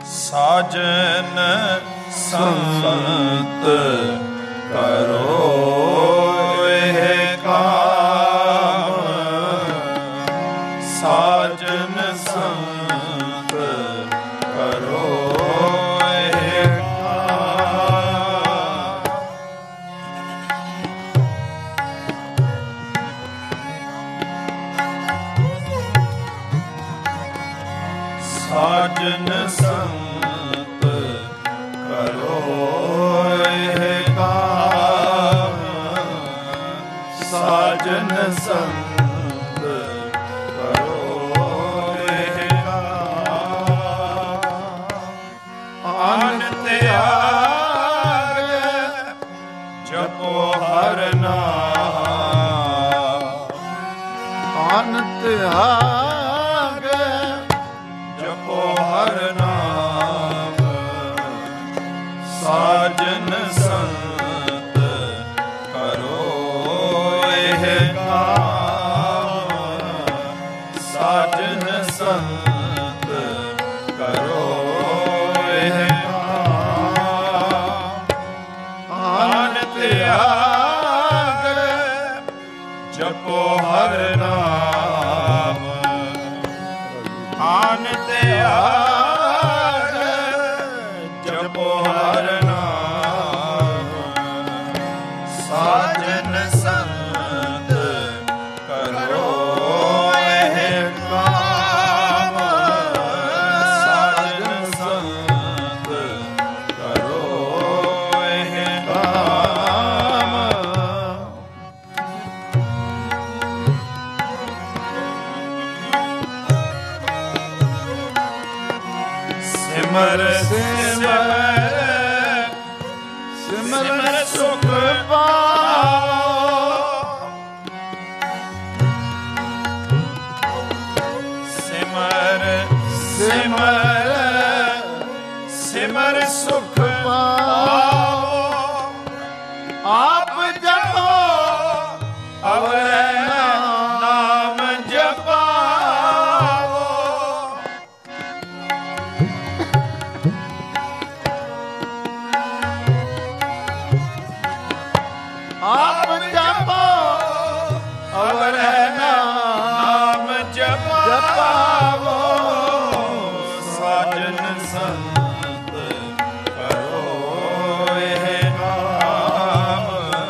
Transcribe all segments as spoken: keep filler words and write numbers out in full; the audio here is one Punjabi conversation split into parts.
ਸਾਜਨ ਸੰਤ ਕਰੋ ਇਹ ਕਾਮ, ਸਾਜਨ ਸੰਤ ਕਰੋ ਇਹ ਕਾਮ। ਸਾਜਨ ਸੰਤ ਕਰੋ ਇਹ ਕਾਮ, ਸਾਜਨ ਸੰਤ ਕਰੋ ਇਹ ਕਾਮ। ਆਨ ਤਿਆਗ ਜਪੋ ਹਰ ਨਾਮ, ਆਨ ਤਿਆਗ ਜਪੋ ਹਰ ਨਾਮ, ਸਾਜਨ ਸੰਤ ਕਰੋ ਇਹ ਕਾਮ, ਸਾਜਨ ਸੰਤ ਕਰੋ ਇਹ ਕਾਮ। ਆਨ ਤਿਆਗ ਜਪੋ ਹਰ ਨਾਮ, ਆਨ ਤਿਆਗ ਜਪੋ ਹਰ ਨਾਮ, ਸਾਜਨ ਸੰਤ ਕਰੋ ਇਹ ਕਾਮ, ਸਾਜਨ ਸੰਤ ਕਰੋ ਇਹ ਕਾਮ। ਸਿਮਰ ਸਿਮਰ ਸਿਮਰ ਸੁਖ ਪਾਓ, ਸਿਮਰ ਸਿਮਰ ਸਿਮਰ ਸੁਖ ਪਾਓ। ਆਪ ਜਪੋ ਅਵਰੈ ਨਾਮ ਜਪਾਓ, ਆਪ ਜਪੋ ਅਵਰੈ ਨਾਮ ਜਪਾਵੋ, ਸਾਜਨ ਸੰਤ ਕਰੋ ਇਹ ਕਾਮ,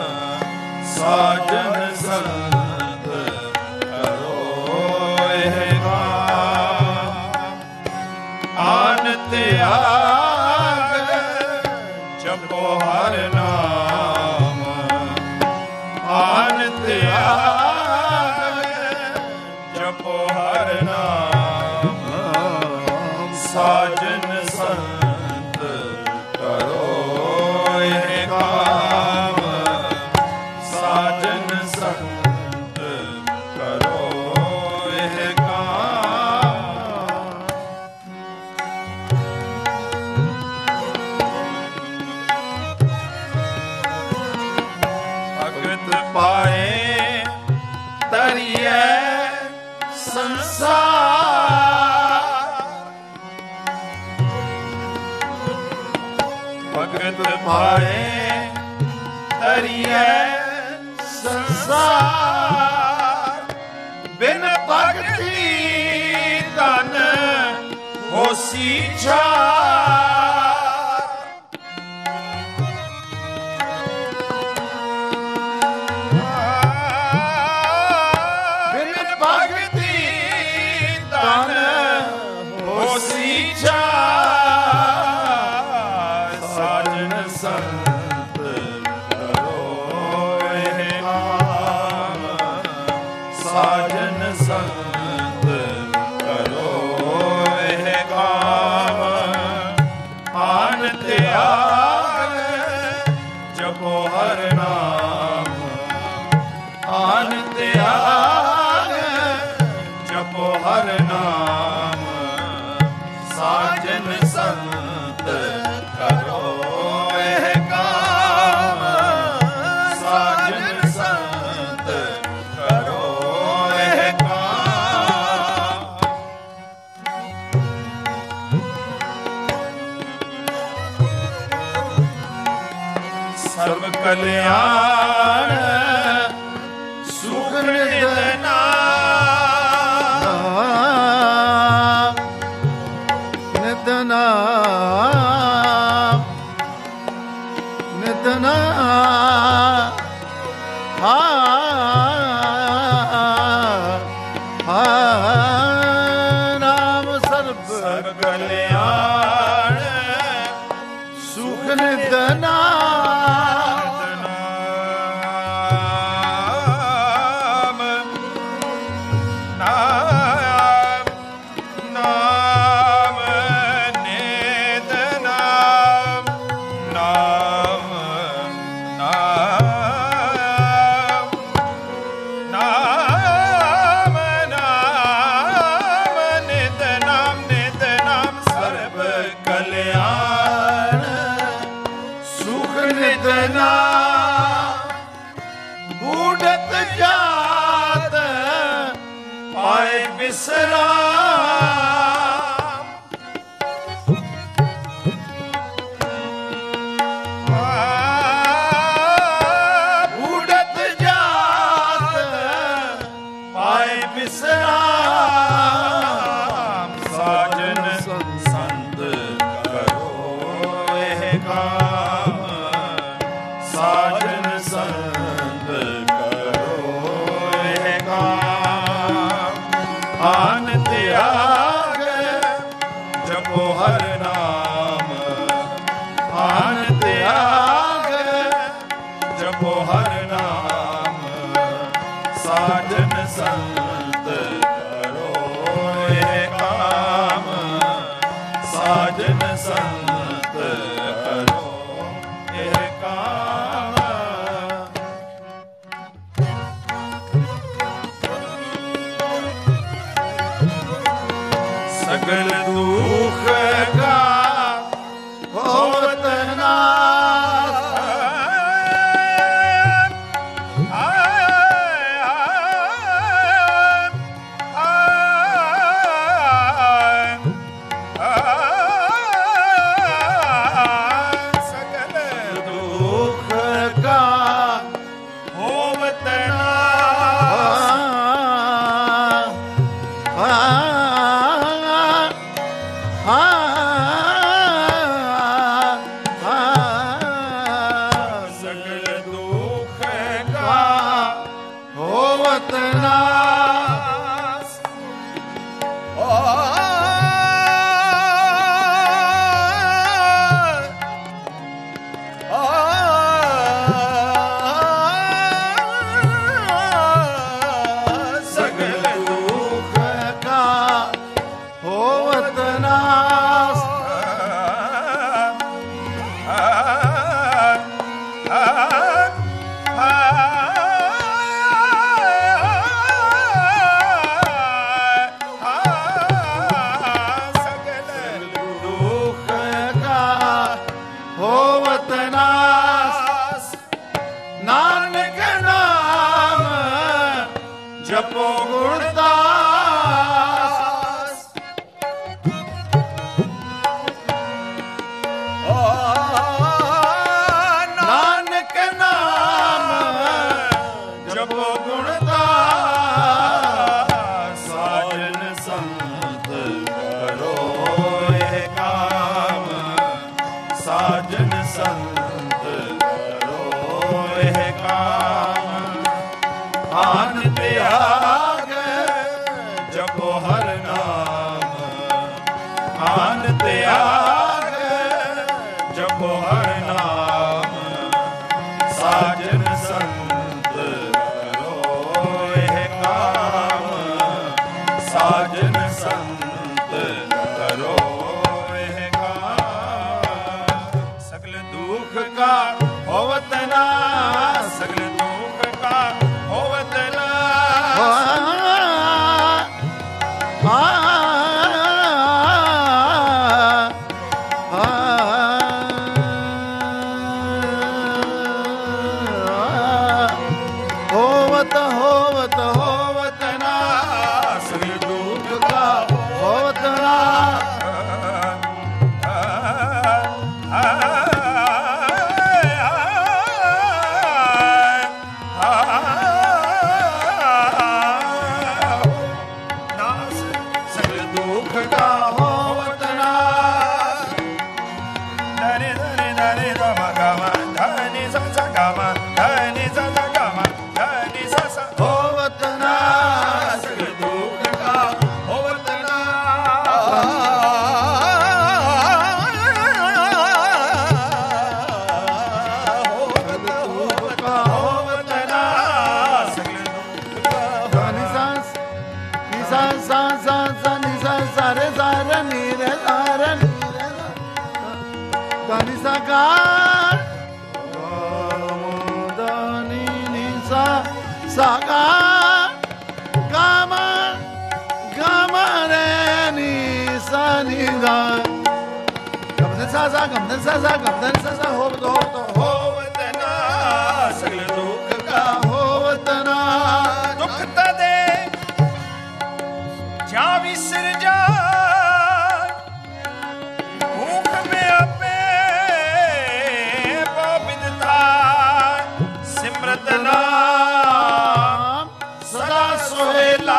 ਸਾਜਨ ਸੰਤ ਕਰੋ ਇਹ ਕਾਮ। ਆਨ ਤਿਆਗ ਜਪੋ ਹਰ ਨਾਮ, ਆਨ ਤਿਆਗ ਜਪੋ ਹਰ ਨਾਮ, ਸਾਜਨ ਸੰਤ ਕਰੋ ਇਹ ਕਾਮ, ਸਾਜਨ ਸੰਤ ਕਰੋ ਇਹ ਕਾਮ। ਭਗਤ ਪਾਏ ਤਰੀਐ ਸੰਸਾਰ, ਭਗਤ ਪਾਏ ਤਰੀਐ ਸੰਸਾਰ। ਬਿਨ ਭਗਤੀ ਧਨ ਹੋਸੀ ਛਾਰ, ਬਿਨ ਭਗਤੀ ਧਨ ਹੋਸੀ ਛਾਰ, ਸਾਜਨ ਸੰਤ ਕਰੋ ਇਹ ਕਾਮ, ਸਾਜਨ ਸੰਤ ਕਰੋ ਇਹ ਕਾਮ। ਆਨ ਤਿਆਗ ਜਪੋ ਹਰ ਨਾਮ, ਆਨ ਤਿਆਗ ਜਪੋ ਹਰ ਨਾਮ, ਸਾਜਨ ਸੰਤ ਕਰੋ ਇਹ ਕਾਮ, ਸਾਜਨ ਸੰਤ ਕਰੋ ਇਹ ਕਾਮ। ਸਰਬ ਕਲਿਆਣ ਸੁਖ ਨਿਤ ਨਾਮ ਨਿਤ ਨਾਮ ਨਿਤ ਨਾਮ ਹਾ ਹਾ ਨਾਮ ਸਰਬ ਸਰਬ ਕਲਿਆਣ ਸੁਖ ਨਿਤ ਨਾਮ ਨਾਮ ਨਾਮ ਨਿਤ ਨਾਮ ਨਾਮ ਨਾਮ ਨਾਮ ਨਾਮ ਨਿਤ ਨਾਮ ਨਿਤ ਨਾਮ ਸਰਬ ਕਲਿਆਣ ਸੁਖ ਨਿਤ ਨਾਮ ਬੂਢਤ ਜਾਤ ਪਾਏ ਬਿਸਰਾਮ ਬੂਢਤ ਜਾਤ ਪਾਏ ਬਿਸਰਾਮ ਸਾਜਨ ਸੰਤ ਕਰੋ ਇਹ ਕਾਮ ਸਾਜਨ ਸੰਤ ਕਰੋ ਇਹ ਕਾਮ ਆਨ ਤਿਆਗ ਜਪੋ ਹਰ ਨਾਮ ਆਨ ਤਿਆਗ ਜਪੋ ਹਰ ਨਾਮ ਸਾਜਨ ਸੰਤ ਕਰੋ ਇਹ ਕਾਮ ਸਾਜਨ ਸੰਤ ਕਰੋ ਇਹ ਕਾਮ ਸਗਲ ਦੁਖ ਕਾ ਹੋਵਤ ਨਾਸ ਸਗਲ ਦੁਖ ਕਾ ਹੋਵਤ ਸਗਲ ਦੁਖ ਕਾ ਹੋਵਤ ਨਾਸ ਸਗਲ ਦੁਖ ਕਾ ਹੋਵਤ ਨਾਸ ਸਗਲ ਦੁਖ ਕਾ ਹੋਵਤ ਨਾਸ ਨਾਨਕ ਨਾਮ ਜਪੋ ਗੁਰਦਾਸ ਨਾਨਕ ਨਾਮ ਜਪੋ ਗੁਰਦਾਸ ਸਾਜਨ ਸੰਤ ਕਰੋ ਇਹ ਕਾਮ ਸਾਜਨ ਸੰਤ ਕਰੋ ਇਹ ਕਾਮ ਆਨ ਤਿਆਗ ਜਪੋ ਹਰ ਨਾਮ ਆਨ ਤਿਆਗ ਜਪੋ ਹਰ ਨਾਮ ਸਾਜਨ ਸੰਤ ਕਰੋ ਇਹ ਕਾਮ ਸਾਜਨ ਸੰਤ ਕਰੋ ਇਹ ਕਾਮ ਸਗਲ ਦੁਖ ਕਾ ਹੋਵਤ ਨਾਸ ਸਗਲ ਦੁਖ ਕਾ ਹੋਵਤ ਨਾਸ ਦਾਨੀ ਸਾਗਾ ਦਾਨੀ ਨੀ ਸਾ ਸਾਗਾ ਗਮ ਗਮ ਰੇ ਨੀ ਸਾ ਨੀ ਗਾ ਗਮ ਸਾ ਸਾ ਗਮ ਸਾ ਸਾ ਗਮ ਸਾ ਸਾ ਹੋਵਤ ਹੋਵਤ ਹੋਵਤ ਨਾ ਸਗਲ ਦੁੱਖ ਕਾ ਹੋਵਤ ਨਾ ਦੁੱਖ ਤਦੇ ਜਾ ਵਿਸਰ ਜਾ ਭੂਖ ਮੇ ਆਪੇ ਪਵਿੱਤਤਾ ਸਿਮਰਤ ਨਾਮ ਸਦਾ ਸੋਹਿਲਾ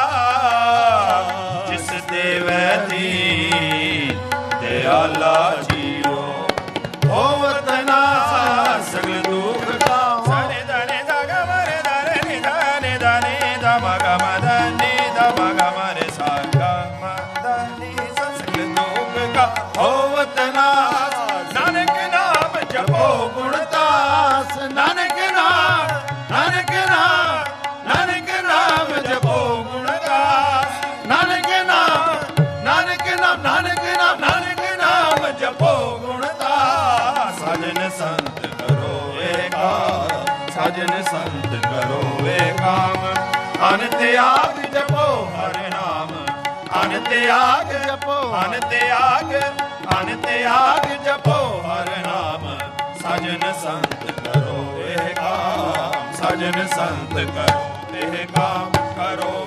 ਜਿਸ ਦੇਵੈ ਦੀ ਦਿਆਲਾ ਜੀਓ ਹੋਵਤ ਨਾ ਸਗਲ ਦੁੱਖ ਕਾ ਸਾਰੇ ਦਾਨੇ ਦਾ ਗਮਰੇ ਦਾਰੇ ਨੀ ਦਾਨੇ ਦਾਨੇ ਦਾ ਮਗਾ ਮਦਨੀ ਦਾ ਮਗਾ ਮਰੇ ਸਾਗਾ ਮਦਨੀ ਸਗਲ ਦੁੱਖ ਕਾ ਹੋਵਤ ਨਾ ਨਾਨਕ ਨਾਮ ਜਪੋ ਗੁਣਤਾਸ ਨਾਨਕ ਨਾਮ ਨਾਨਕ ਨਾਮ ਨਾਨਕ ਨਾਮ ਜਪੋ ਗੁਣਤਾਸ ਨਾਨਕ ਨਾਮ ਨਾਨਕ ਨਾਮ ਨਾਨਕ ਨਾਮ ਨਾਨਕ ਨਾਮ ਜਪੋ ਗੁਣਤਾਸ ਸਾਜਨ ਸੰਤ ਕਰੋ ਏਕਾਮ ਸਾਜਨ ਸੰਤ ਕਰੋ ਏਕਾਮ ਅਨ ਤਿਆਗ ਜਪੋ ਹਰਿ ਨਾਮ ਅਨ ਤਿਆਗ ਜਪੋ ਅਨ ਤਿਆਗ ਅਨ ਤਿਆਗ ਜਪੋ ਹਰਿ ਨਾਮ ਸਾਜਨ ਸੰਤ ਕਰੋ ਏਕਾਮ ਸਾਜਨ ਸੰਤ ਕਰੋ ਏਕਾਮ ਕਰੋ